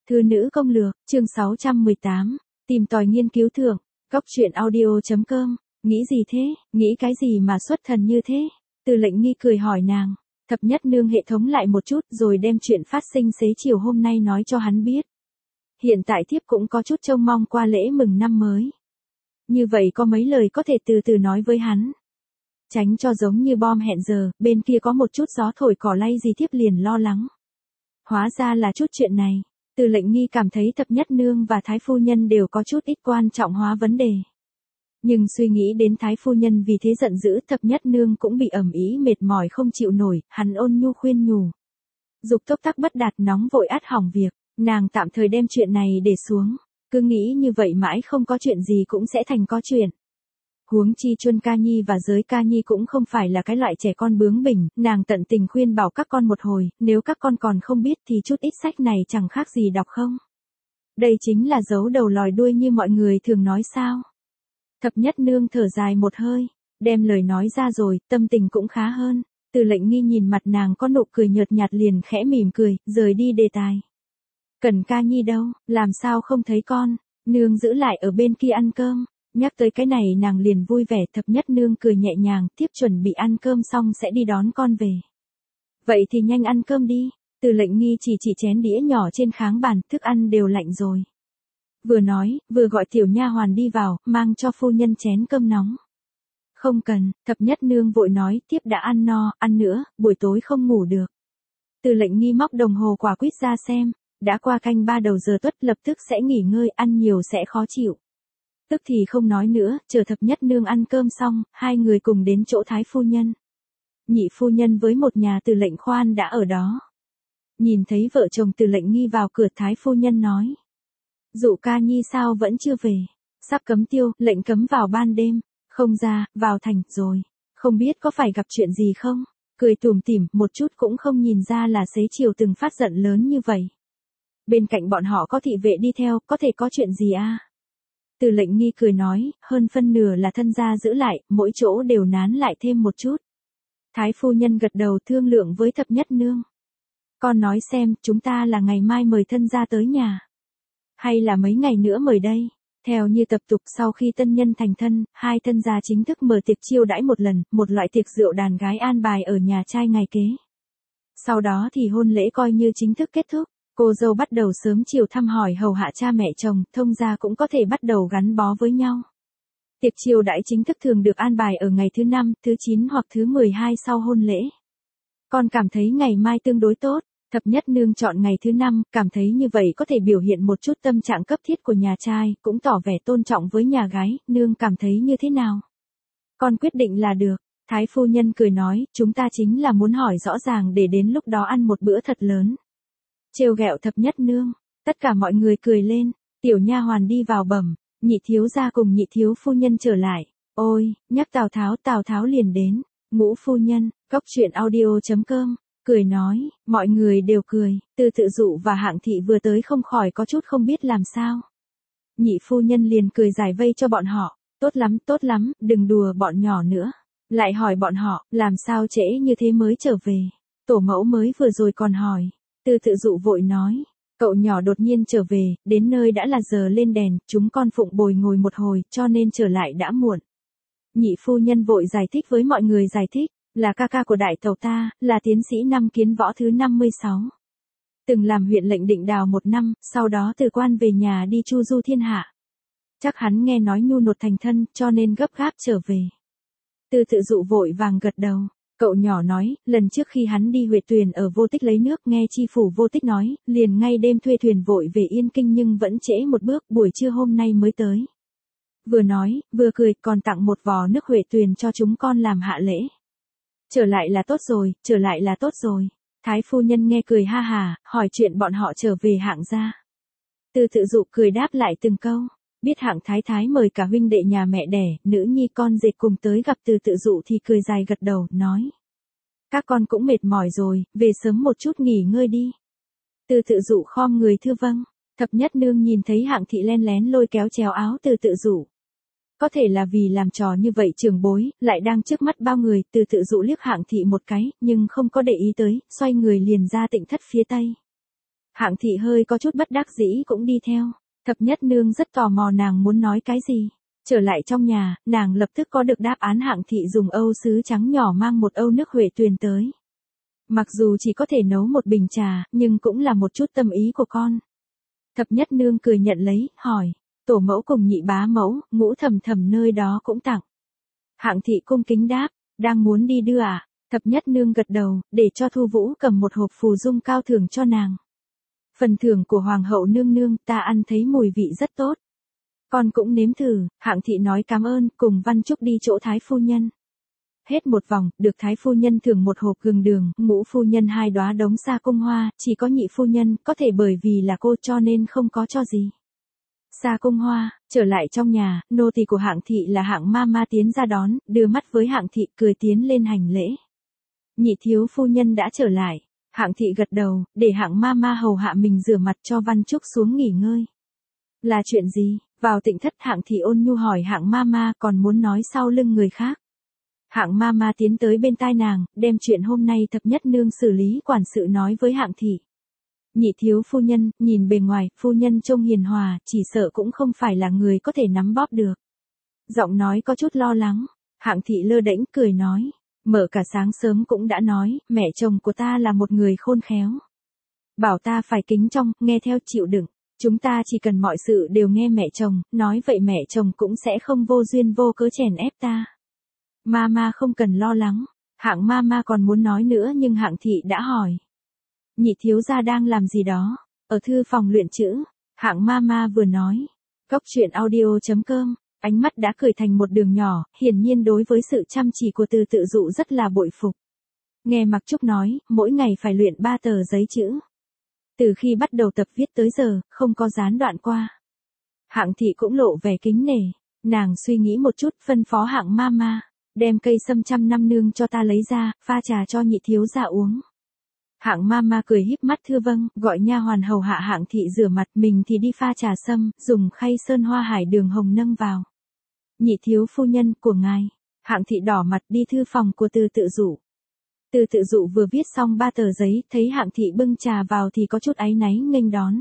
Thư nữ công lược, chương 618, tìm tòi nghiên cứu thưởng, góc truyện audio.com, nghĩ gì thế, nghĩ cái gì mà xuất thần như thế? Từ Lệnh Nghi cười hỏi nàng, thập nhất nương hệ thống lại một chút rồi đem chuyện phát sinh xế chiều hôm nay nói cho hắn biết. Hiện tại thiếp cũng có chút trông mong qua lễ mừng năm mới. Như vậy có mấy lời có thể từ từ nói với hắn. Tránh cho giống như bom hẹn giờ, bên kia có một chút gió thổi cỏ lay gì thiếp liền lo lắng. Hóa ra là chút chuyện này. Từ Lệnh Nghi cảm thấy thập nhất nương và thái phu nhân đều có chút ít quan trọng hóa vấn đề. Nhưng suy nghĩ đến thái phu nhân vì thế giận dữ, thập nhất nương cũng bị ẩm ý mệt mỏi không chịu nổi, hắn ôn nhu khuyên nhủ. Dục tốc tắc bất đạt, nóng vội át hỏng việc, nàng tạm thời đem chuyện này để xuống, cứ nghĩ như vậy mãi không có chuyện gì cũng sẽ thành có chuyện. Huống chi Chuân Ca Nhi và Giới Ca Nhi cũng không phải là cái loại trẻ con bướng bỉnh, nàng tận tình khuyên bảo các con một hồi, nếu các con còn không biết thì chút ít sách này chẳng khác gì đọc không. Đây chính là giấu đầu lòi đuôi như mọi người thường nói sao. Thập nhất nương thở dài một hơi, đem lời nói ra rồi, tâm tình cũng khá hơn. Từ Lệnh Nghi nhìn mặt nàng có nụ cười nhợt nhạt liền khẽ mỉm cười, rời đi đề tài. Cẩn Ca Nhi đâu, làm sao không thấy con, nương giữ lại ở bên kia ăn cơm. Nhắc tới cái này nàng liền vui vẻ, thập nhất nương cười nhẹ nhàng, tiếp chuẩn bị ăn cơm xong sẽ đi đón con về. Vậy thì nhanh ăn cơm đi. Từ Lệnh Nghi chỉ chén đĩa nhỏ trên kháng bàn, thức ăn đều lạnh rồi. Vừa nói, vừa gọi tiểu nha hoàn đi vào, mang cho phu nhân chén cơm nóng. Không cần, thập nhất nương vội nói, tiếp đã ăn no, ăn nữa, buổi tối không ngủ được. Từ Lệnh Nghi móc đồng hồ quả quýt ra xem, đã qua canh 3 đầu giờ tuất, lập tức sẽ nghỉ ngơi, ăn nhiều sẽ khó chịu. Tức thì không nói nữa, chờ thập nhất nương ăn cơm xong, hai người cùng đến chỗ thái phu nhân. Nhị phu nhân với một nhà Từ Lệnh khoan đã ở đó. Nhìn thấy vợ chồng Từ Lệnh Nghi vào cửa, thái phu nhân nói. Dụ Ca Nhi sao vẫn chưa về? Sắp cấm tiêu, lệnh cấm vào ban đêm, không ra, vào thành, rồi. Không biết có phải gặp chuyện gì không? Cười tủm tỉm, một chút cũng không nhìn ra là xế chiều từng phát giận lớn như vậy. Bên cạnh bọn họ có thị vệ đi theo, có thể có chuyện gì à? Từ Lệnh Nghi cười nói, hơn phân nửa là thân gia giữ lại, mỗi chỗ đều nán lại thêm một chút. Thái phu nhân gật đầu thương lượng với thập nhất nương. Con nói xem, chúng ta là ngày mai mời thân gia tới nhà. Hay là mấy ngày nữa mời đây? Theo như tập tục sau khi tân nhân thành thân, hai thân gia chính thức mở tiệc chiêu đãi một lần, một loại tiệc rượu đàn gái an bài ở nhà trai ngày kế. Sau đó thì hôn lễ coi như chính thức kết thúc. Cô dâu bắt đầu sớm chiều thăm hỏi hầu hạ cha mẹ chồng, thông gia cũng có thể bắt đầu gắn bó với nhau. Tiệc chiêu đãi chính thức thường được an bài ở ngày thứ 5, thứ 9 hoặc thứ 12 sau hôn lễ. Con cảm thấy ngày mai tương đối tốt, thập nhất nương chọn ngày thứ 5, cảm thấy như vậy có thể biểu hiện một chút tâm trạng cấp thiết của nhà trai, cũng tỏ vẻ tôn trọng với nhà gái, nương cảm thấy như thế nào? Con quyết định là được. Thái phu nhân cười nói, chúng ta chính là muốn hỏi rõ ràng để đến lúc đó ăn một bữa thật lớn. Trêu ghẹo thập nhất nương, tất cả mọi người cười lên, tiểu nha hoàn đi vào bẩm, nhị thiếu gia cùng nhị thiếu phu nhân trở lại, ôi, nhắc Tào Tháo liền đến, Ngũ phu nhân, góc truyện audio.com, cười nói, mọi người đều cười, Từ Tự Dụ và Hạng Thị vừa tới không khỏi có chút không biết làm sao. Nhị phu nhân liền cười giải vây cho bọn họ, tốt lắm, đừng đùa bọn nhỏ nữa. Lại hỏi bọn họ, làm sao trễ như thế mới trở về, tổ mẫu mới vừa rồi còn hỏi. Từ Tự Dụ vội nói, cậu nhỏ đột nhiên trở về, đến nơi đã là giờ lên đèn, chúng con phụng bồi ngồi một hồi, cho nên trở lại đã muộn. Nhị phu nhân vội giải thích với mọi người, giải thích, là ca ca của đại tàu ta, là tiến sĩ năm Kiến Võ thứ 56. Từng làm huyện lệnh Định Đào 1 năm, sau đó từ quan về nhà đi chu du thiên hạ. Chắc hắn nghe nói nhu nột thành thân, cho nên gấp gáp trở về. Từ Tự Dụ vội vàng gật đầu. Cậu nhỏ nói, lần trước khi hắn đi Huệ Tuyền ở Vô Tích lấy nước, nghe chi phủ Vô Tích nói, liền ngay đêm thuê thuyền vội về Yên Kinh nhưng vẫn trễ một bước, buổi trưa hôm nay mới tới. Vừa nói, vừa cười, còn tặng một vò nước Huệ Tuyền cho chúng con làm hạ lễ. Trở lại là tốt rồi. Thái phu nhân nghe cười ha hà, hỏi chuyện bọn họ trở về Hạng gia. Từ Tự Dụ cười đáp lại từng câu. Biết Hạng thái thái mời cả huynh đệ nhà mẹ đẻ, nữ nhi con dệt cùng tới gặp Từ Tự Dụ thì cười dài gật đầu, nói. Các con cũng mệt mỏi rồi, về sớm một chút nghỉ ngơi đi. Từ Tự Dụ khom người thưa vâng. Thập nhất nương nhìn thấy Hạng Thị len lén lôi kéo chéo áo Từ Tự Dụ. Có thể là vì làm trò như vậy trưởng bối, lại đang trước mắt bao người, Từ Tự Dụ liếc Hạng Thị một cái, nhưng không có để ý tới, xoay người liền ra Tịnh thất phía tây. Hạng Thị hơi có chút bất đắc dĩ cũng đi theo. Thập nhất nương rất tò mò nàng muốn nói cái gì. Trở lại trong nhà, nàng lập tức có được đáp án. Hạng Thị dùng âu sứ trắng nhỏ mang một âu nước Huệ Tuyền tới. Mặc dù chỉ có thể nấu một bình trà, nhưng cũng là một chút tâm ý của con. Thập nhất nương cười nhận lấy, hỏi, tổ mẫu cùng nhị bá mẫu, Ngũ thầm thầm nơi đó cũng tặng. Hạng Thị cung kính đáp, đang muốn đi đưa à? Thập nhất nương gật đầu, để cho Thu Vũ cầm một hộp phù dung cao thưởng cho nàng. Phần thưởng của Hoàng hậu nương nương, ta ăn thấy mùi vị rất tốt. Con cũng nếm thử. Hạng Thị nói cảm ơn, cùng Văn Trúc đi chỗ Thái phu nhân. Hết một vòng, được Thái phu nhân thưởng một hộp gừng đường, Ngũ phu nhân 2 đóa đống sa cung hoa, chỉ có nhị phu nhân, có thể bởi vì là cô cho nên không có cho gì. Sa cung hoa, trở lại trong nhà, nô tỳ của Hạng Thị là Hạng ma tiến ra đón, đưa mắt với Hạng Thị cười tiến lên hành lễ. Nhị thiếu phu nhân đã trở lại. Hạng Thị gật đầu, để Hạng ma hầu hạ mình rửa mặt cho Văn Trúc xuống nghỉ ngơi. Là chuyện gì? Vào tịnh thất, Hạng Thị ôn nhu hỏi Hạng ma còn muốn nói sau lưng người khác. Hạng ma tiến tới bên tai nàng, đem chuyện hôm nay thập nhất nương xử lý quản sự nói với Hạng Thị. Nhị thiếu phu nhân, nhìn bề ngoài, phu nhân trông hiền hòa, chỉ sợ cũng không phải là người có thể nắm bóp được. Giọng nói có chút lo lắng. Hạng Thị lơ đễnh cười nói, mở cả sáng sớm cũng đã nói, mẹ chồng của ta là một người khôn khéo. Bảo ta phải kính trọng, nghe theo chịu đựng. Chúng ta chỉ cần mọi sự đều nghe mẹ chồng, nói vậy mẹ chồng cũng sẽ không vô duyên vô cớ chèn ép ta. Mama không cần lo lắng. Hạng ma còn muốn nói nữa nhưng Hạng Thị đã hỏi. Nhị thiếu gia đang làm gì đó? Ở thư phòng luyện chữ. Hạng ma vừa nói. Cốc truyện audio.com. Ánh mắt đã cười thành một đường nhỏ, hiển nhiên đối với sự chăm chỉ của Từ Tự Dụ rất là bội phục. Nghe Mặc Trúc nói, mỗi ngày phải luyện 3 tờ giấy chữ. Từ khi bắt đầu tập viết tới giờ, không có gián đoạn qua. Hạng Thị cũng lộ vẻ kính nể. Nàng suy nghĩ một chút, phân phó Hạng ma. Đem cây sâm 100 năm nương cho ta lấy ra, pha trà cho nhị thiếu gia uống. Hạng ma cười híp mắt thưa vâng, gọi nha hoàn hầu hạ Hạng Thị rửa mặt, mình thì đi pha trà sâm, dùng khay sơn hoa hải đường hồng nâng vào. Nhị thiếu phu nhân của ngài. Hạng Thị đỏ mặt đi thư phòng của Từ Tự Dụ. Từ Tự Dụ vừa viết xong 3 tờ giấy, thấy Hạng Thị bưng trà vào thì có chút áy náy nghênh đón.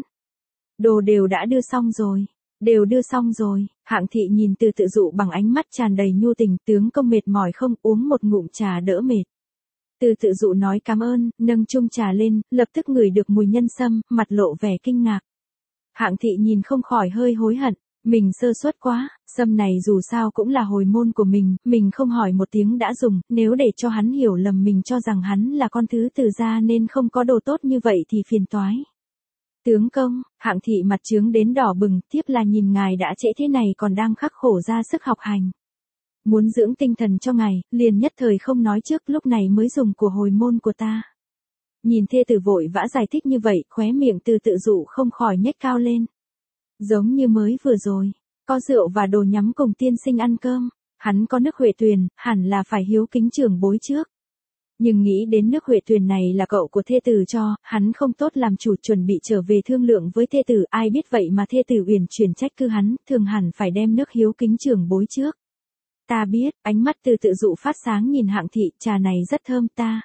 Đồ đều đã đưa xong rồi. Đều đưa xong rồi. Hạng Thị nhìn Từ Tự Dụ bằng ánh mắt tràn đầy nhu tình, tướng công mệt mỏi không, uống một ngụm trà đỡ mệt. Từ Tự Dụ nói cảm ơn, nâng chung trà lên, lập tức ngửi được mùi nhân sâm, mặt lộ vẻ kinh ngạc. Hạng Thị nhìn không khỏi hơi hối hận, mình sơ suất quá, sâm này dù sao cũng là hồi môn của mình không hỏi một tiếng đã dùng, nếu để cho hắn hiểu lầm mình cho rằng hắn là con thứ Từ gia nên không có đồ tốt như vậy thì phiền toái. Tướng công, Hạng Thị mặt trướng đến đỏ bừng, tiếp là nhìn ngài đã trễ thế này còn đang khắc khổ ra sức học hành. Muốn dưỡng tinh thần cho ngài, liền nhất thời không nói trước, lúc này mới dùng của hồi môn của ta. Nhìn thê tử vội vã giải thích như vậy, khóe miệng Từ Tự Dụ không khỏi nhếch cao lên. Giống như mới vừa rồi, có rượu và đồ nhắm cùng tiên sinh ăn cơm, hắn có nước Huệ Tuyền, hẳn là phải hiếu kính trưởng bối trước. Nhưng nghĩ đến nước Huệ Tuyền này là cậu của thê tử cho, hắn không tốt làm chủ, chuẩn bị trở về thương lượng với thê tử, ai biết vậy mà thê tử uyển chuyển trách cứ hắn, thường hẳn phải đem nước hiếu kính trưởng bối trước. Ta biết, ánh mắt Từ Tự Dụ phát sáng nhìn Hạng Thị, trà này rất thơm ta.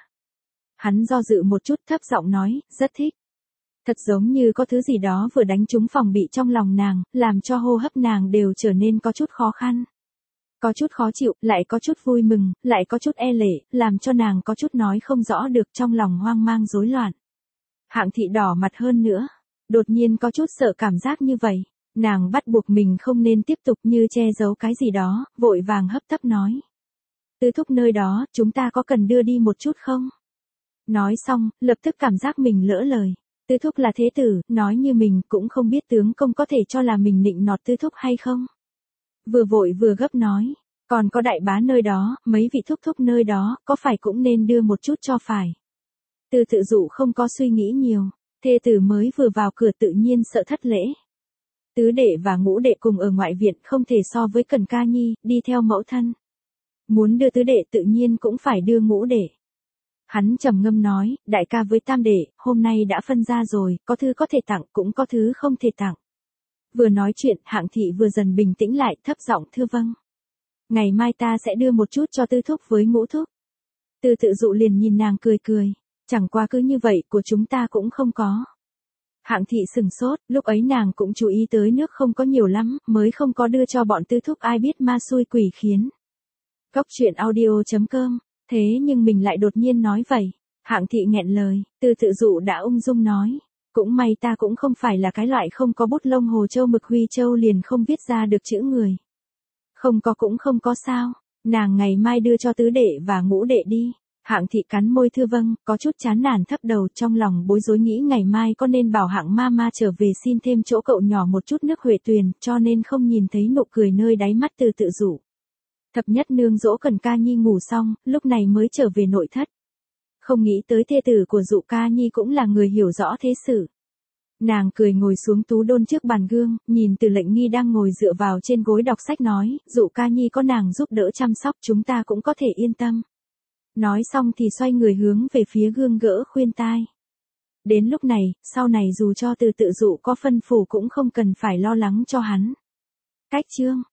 Hắn do dự một chút thấp giọng nói, rất thích. Thật giống như có thứ gì đó vừa đánh trúng phòng bị trong lòng nàng, làm cho hô hấp nàng đều trở nên có chút khó khăn. Có chút khó chịu, lại có chút vui mừng, lại có chút e lệ, làm cho nàng có chút nói không rõ được, trong lòng hoang mang rối loạn. Hạng Thị đỏ mặt hơn nữa, đột nhiên có chút sợ cảm giác như vậy. Nàng bắt buộc mình không nên tiếp tục như che giấu cái gì đó, vội vàng hấp tấp nói. Tứ thúc nơi đó, chúng ta có cần đưa đi một chút không? Nói xong, lập tức cảm giác mình lỡ lời. Tứ thúc là thế tử, nói như mình cũng không biết tướng công có thể cho là mình nịnh nọt tứ thúc hay không. Vừa vội vừa gấp nói, còn có đại bá nơi đó, mấy vị thúc thúc nơi đó, có phải cũng nên đưa một chút cho phải. Từ Tự Dụ không có suy nghĩ nhiều, thê tử mới vừa vào cửa tự nhiên sợ thất lễ. Tứ đệ và ngũ đệ cùng ở ngoại viện không thể so với Cần Ca Nhi, đi theo mẫu thân. Muốn đưa tứ đệ tự nhiên cũng phải đưa ngũ đệ. Hắn trầm ngâm nói, đại ca với tam đệ, hôm nay đã phân ra rồi, có thứ có thể tặng, cũng có thứ không thể tặng. Vừa nói chuyện, Hạng Thị vừa dần bình tĩnh lại, thấp giọng thưa vâng. Ngày mai ta sẽ đưa một chút cho tứ thúc với ngũ thúc. Từ Tự Dụ liền nhìn nàng cười cười, chẳng qua cứ như vậy của chúng ta cũng không có. Hạng Thị sừng sốt, lúc ấy nàng cũng chú ý tới nước không có nhiều lắm, mới không có đưa cho bọn Tư Thúc, ai biết ma xui quỷ khiến. Cốc truyện audio.com, thế nhưng mình lại đột nhiên nói vậy. Hạng Thị nghẹn lời, Từ Tự Dụ đã ung dung nói. Cũng may ta cũng không phải là cái loại không có bút lông hồ châu mực huy châu liền không viết ra được chữ người. Không có cũng không có sao, nàng ngày mai đưa cho tứ đệ và ngũ đệ đi. Hạng Thị cắn môi thưa vâng, có chút chán nản thấp đầu, trong lòng bối rối nghĩ ngày mai có nên bảo Hạng Mama trở về xin thêm chỗ cậu nhỏ một chút nước Huệ Tuyền, cho nên không nhìn thấy nụ cười nơi đáy mắt Từ Tự Dụ. Thập nhất nương dỗ Cần Ca Nhi ngủ xong, lúc này mới trở về nội thất. Không nghĩ tới thê tử của Dụ Ca Nhi cũng là người hiểu rõ thế sự. Nàng cười ngồi xuống tú đôn trước bàn gương, nhìn Từ Lệnh Nghi đang ngồi dựa vào trên gối đọc sách nói, Dụ Ca Nhi có nàng giúp đỡ chăm sóc chúng ta cũng có thể yên tâm. Nói xong thì xoay người hướng về phía gương gỡ khuyên tai. Đến lúc này, sau này dù cho Từ Tự Dụ có phân phủ cũng không cần phải lo lắng cho hắn. Cách chương